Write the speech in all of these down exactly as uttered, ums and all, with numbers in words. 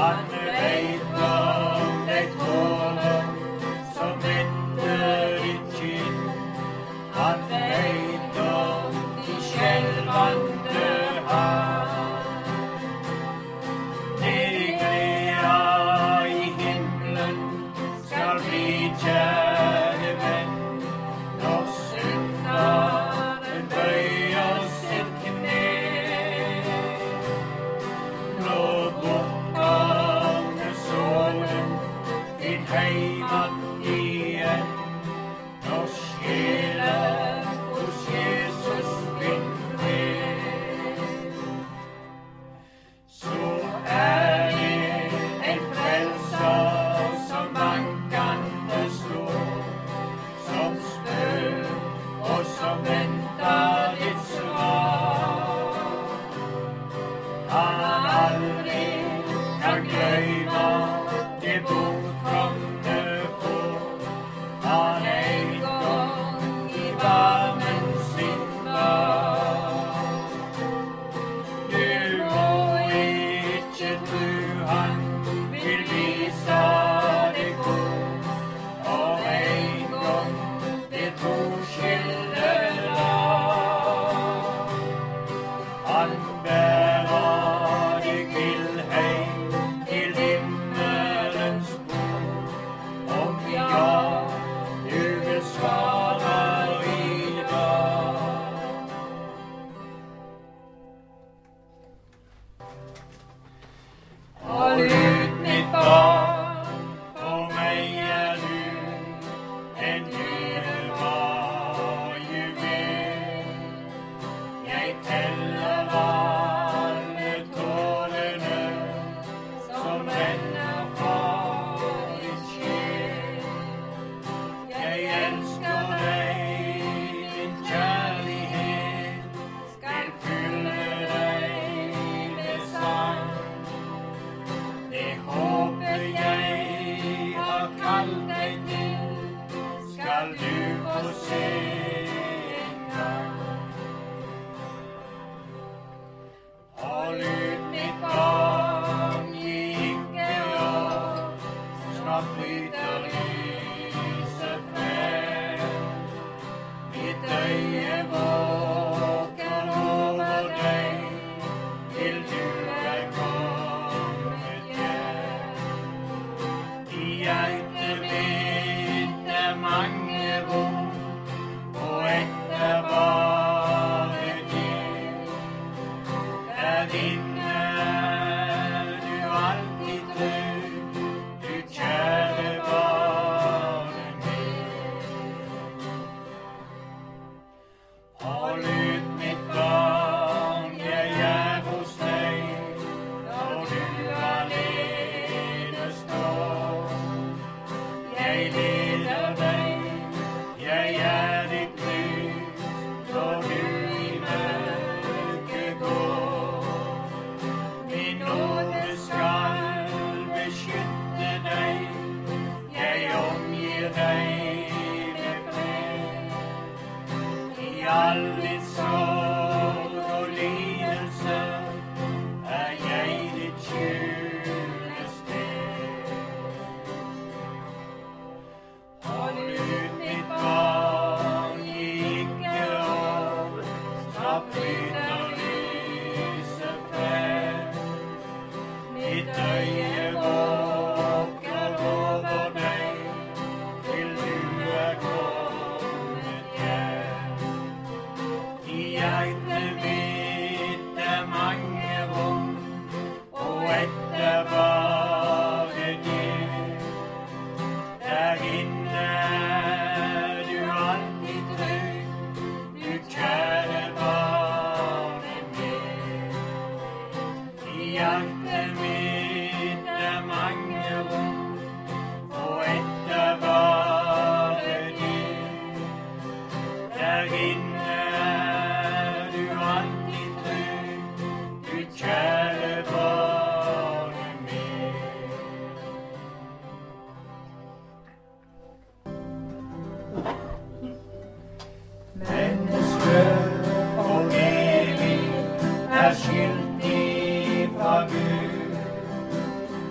Han vet hva de tåler som venter ditt kinn. Han vet om de skjelvende har. Det gleda i himmelen skal bli kjære venn, når synderen bøyer sitt kne. Når bortkomne solen din heimat igjen, når sjelen hos Jesus vinner, så er det en frelser som vankende står, som spør og som venter ditt svar. Han aldri kan gløyme det bortkomne får. Han en gang i varmen sin var. Du må ikke tro han vil vise deg hvor, og en gang det to skiller lag. Han bærer deg villheim til himmelens bord, om ja, du vil svare i dag. Hold ut mitt barn, for meg er du en dyrebar juvel. Jeg teller alle tårene som renner fra ditt sjel. Jeg elsker deg, din kjærlighet skal fylle deg med sang. Det håpet jeg har kalt deg til, skal du få se en gang. Hold ut mitt barn, gi ikke opp, snart bryter lyset frem. Mitt øye våker over deg, til du er kommet hjem. I hjertet mitt er mange rom, og ett er bare det. Der inne er du alltid trygg, du kjære barnet mitt. Hold ut mitt barn, jeg er hos deg, når du alene står. Jeg leder deg, jeg er ditt lys, når du i mørket går. Min nåde skal beskytte deg, jeg omgir deg med fred. I all ditt sorg og lidelse er jeg ditt skjulested. Hold ut mitt barn, gi ikke opp, snart bryter lyset frem. Mitt øye våker over deg, til du er kommet hjem. I hjertet mitt er mange rom, og ett er bare det. Der inne er du alltid trygg, du kjære barnet mitt. I hjertet mitt er mange rom, og ett er bare det. Der inne er du alltid trygg, du kjære barnet mitt.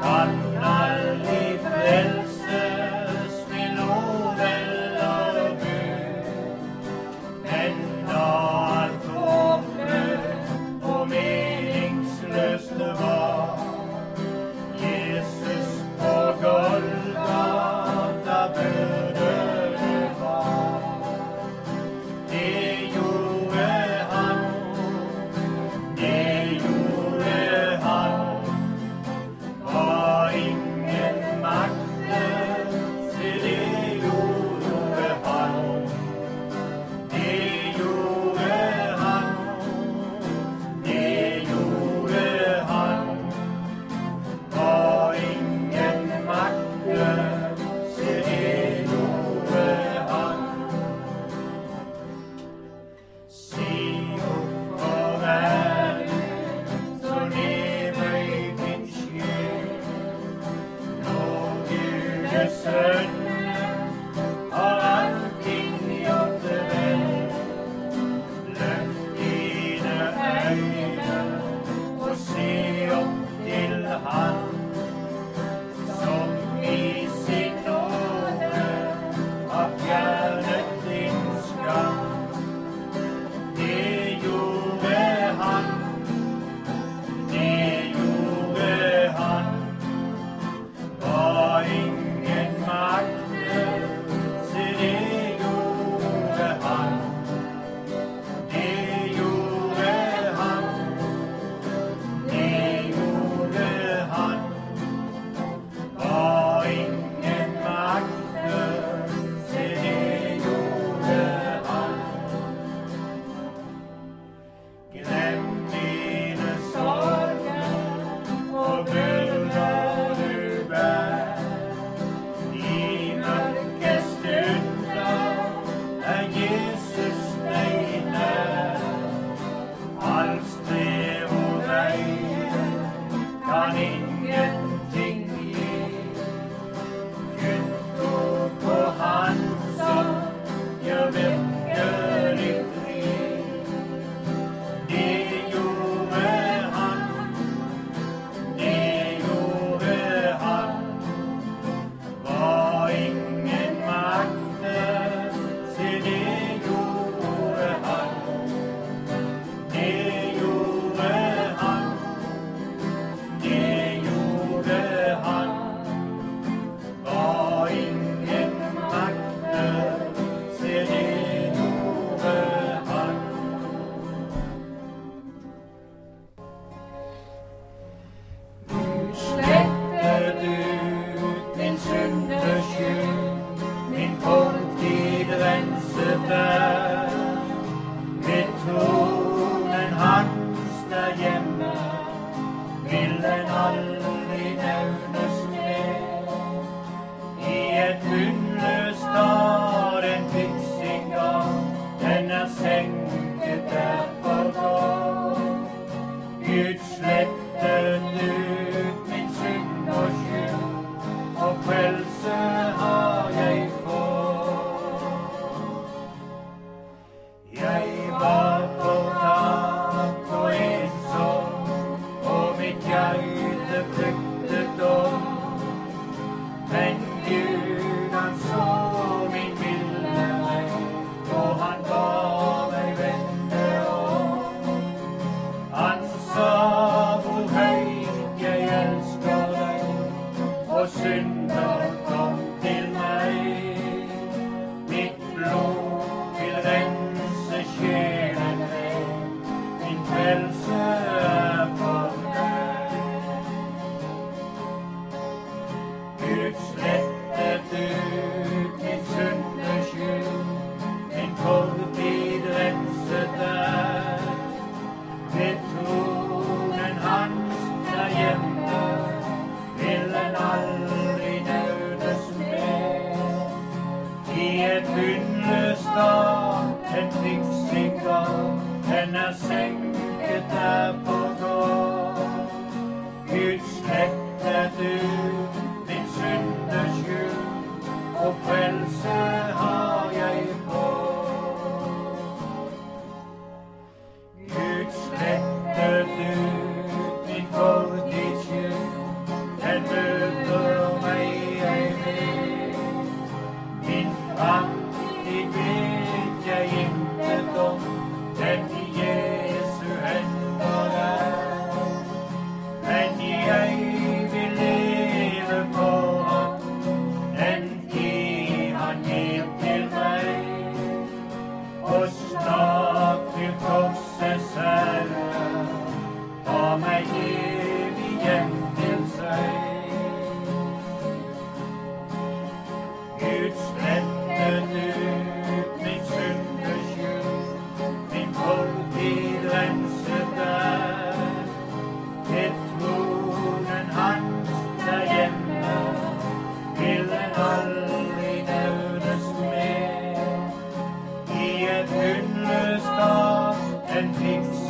kan aldri frelses med lov eller bud, men da alt håpløst og meningsløst var, Jesus på Golgata burde var. Det gjorde han, det gjorde han, var ingen makter, så det gjorde han. Det gjorde han, det gjorde han, var ingen makter, så det gjorde han. Se opp for verden, så nedbøyd min sjel. Når Gudes sønner har allting gjort det vel. Løft dine øyne og se opp til Han, som i sin nåde har fjernet din skam. Det gjorde han, det gjorde han, var ingen makter, så det gjorde han. Det gjorde han, det gjorde han, var ingen makter, så det gjorde han. Glem dine sorger og byrder du bær. I mørke stunder er Jesus deg nær. All strev og veier kan ingenting gi. Kun tro på Han som gjør virkelig fri. Det gjorde han, det gjorde han, var ingen makter, så det gjorde han. Det gjorde han, det gjorde han, var ingen makter, så det gjorde han. Gud slettet ut min syndeskyld, min fortid renset der. Ved tronen hans der hjemme vil den aldri nevnes mer. I et bunnløst har den fikk gang, den er senket der for godt. Gud slettet ut min synd og skyld, og frelse har jeg fått. Jeg var fortapt og ensom, og mitt hjerte fryktet om. Men Gud, han så min milde vei, og han ba meg vende om. Han sa hvor høyt jeg elsker deg, og synder kom til meg. Mitt blod vil rense sjelen ren, min frelse er for deg. Gud slettet ut min syndeskyld, min fortid renset der. Ved tronen hans der hjemme vil den aldri nevnes mer. I et bunnløst hav, en fikk sin gang, den er senket der for godt. Gud slettet ut min syndeskyld, og frelse har jeg fått. Gud slettet ut min fortids skyld, den den fikk